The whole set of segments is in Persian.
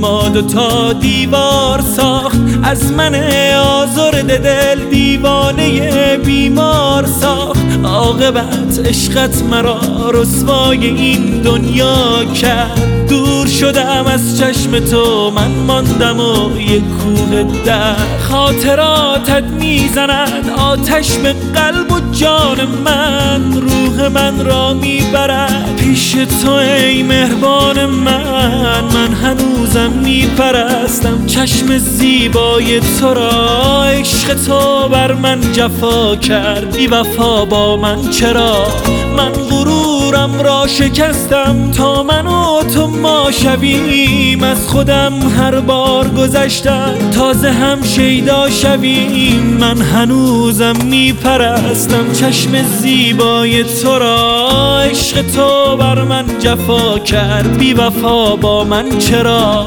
ما دوتا دیوار ساخت، از من آزرده دل دیوانه بیمار ساخت. عاقبت عشقت مرا رسوای این دنیا کرد. دور شدم از چشم تو، من ماندم و یک کوه در. خاطراتت میزند آتش به قلب و جان من، روح من را میبرد پیش تو ای مهربان من. من هنوزم میپرستم چشم زیبای تو را، عشق تو بر من جفا کرد، بی وفا با من چرا؟ من غرورم را شکستم تا من و تو ما شویم، از خودم هر بار گذشتم تازه هم شیدا شویم. من هنوزم میپرستم چشم زیبای تو را، عشق تو بر من جفا کرد، بی وفا با من چرا؟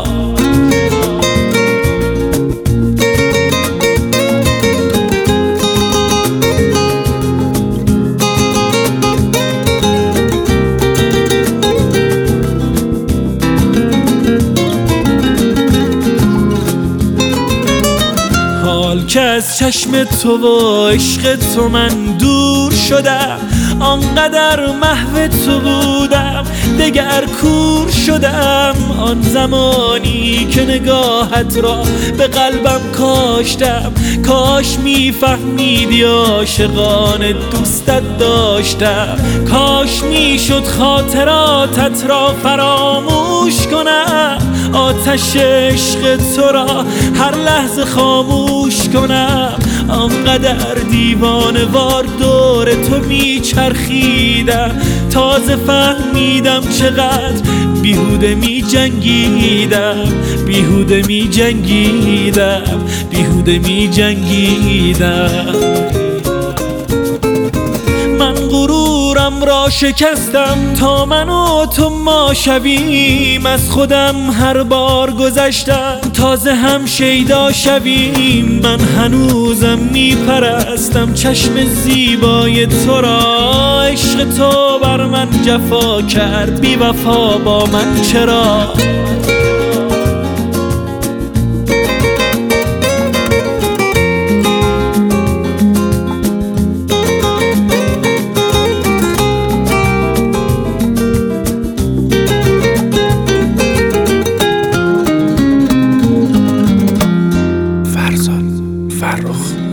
که از چشم تو و عشق تو من دور شدم، آنقدر محو تو بودم دگر کور شدم. آن زمانی که نگاهت را به قلبم کاشتم، کاش میفهمیدی عاشقان دوستت داشتم. کاش میشد خاطراتت را فراموش کنم، آتش عشق تو را هر لحظه خاموش کنم. آنقدر دیوانه وار دور تو میچرخیدم، تازه فهمیدم چقدر بیهوده می جنگیدم، بیهوده می جنگیدم، بیهوده می جنگیدم. من غرورم را شکستم تا من و تو ما شویم، از خودم هر بار گذشتم تازه هم شیدا شویم. من هنوزم میپرستم چشم زیبای تو را، عشق تو بر من جفا کرد، بی وفا با من چرا؟ فرخ